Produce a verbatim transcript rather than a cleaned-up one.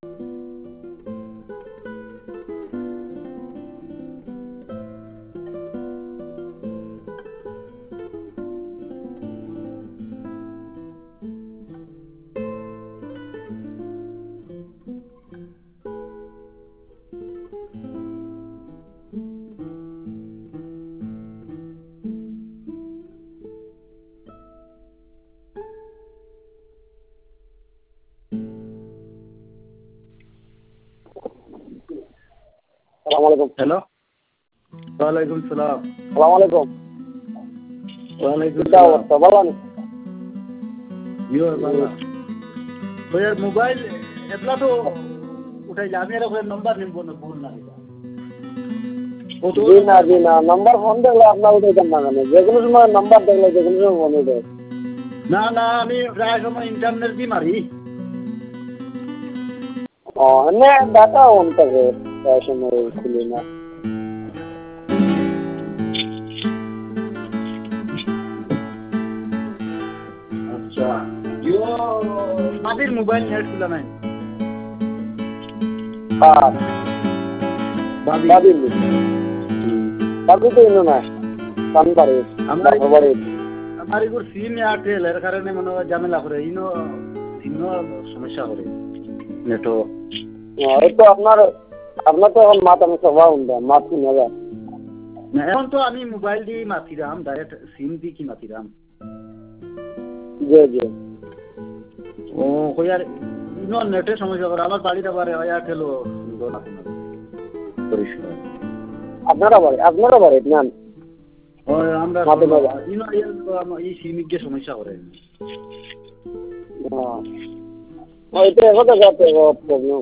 Hello, ওয়ালাইকুম সালাম। সালামালাইকুম। ওয়ালাইকুম কিতা অবস্থা বলেন? ইয়ো বালা ওই মোবাইল এতলা তো উঠাইলে আমি আর নম্বর নিব না, ভুল না জি না জি না, নাম্বার ফোন দেখলে আপনার উঠাইতেন না কেন? যে কোনো সময় নাম্বার দেখলে যে কোনো সময় ফোন উঠে। না না, আমি প্রায় সময় ইন্টারনেট দিয়ে মারি। ও এমনি ডাটা অন থাকে, প্রায় সময় খুলি না। আচ্ছা, ইয়ো মাটির মোবাইল নেট ছিল নাই? হ্যাঁ বাবি বাবি বাবি তো ইনো না কান পারে আমার খবরে। আমার এগুলো সিম এয়ারটেল, এর কারণে মনে হয় ঝামেলা করে, ইনো ইনো সমস্যা করে নেটও। এই তো আপনার আপনার তো এখন মাথা আমি সবাই উঠবে মাত কিনে যায় না, এখন তো আমি মোবাইল দিয়ে মাতিরাম, ডাইরেক্ট সিম দিয়ে কি মাতিরাম। জি জি। ও কই আর ইনো নেটের সমস্যা করে, আমার বাড়িতে পারে এয়ারটেলও পরিষ্কার। আপনারা বাড়ি আপনারা বাড়ি নেন ওই আমরা মাথা বাবা। ইনো এই সিমিক যে সমস্যা করে। হ্যাঁ ওইটা এখন তো যাতে প্রবলেম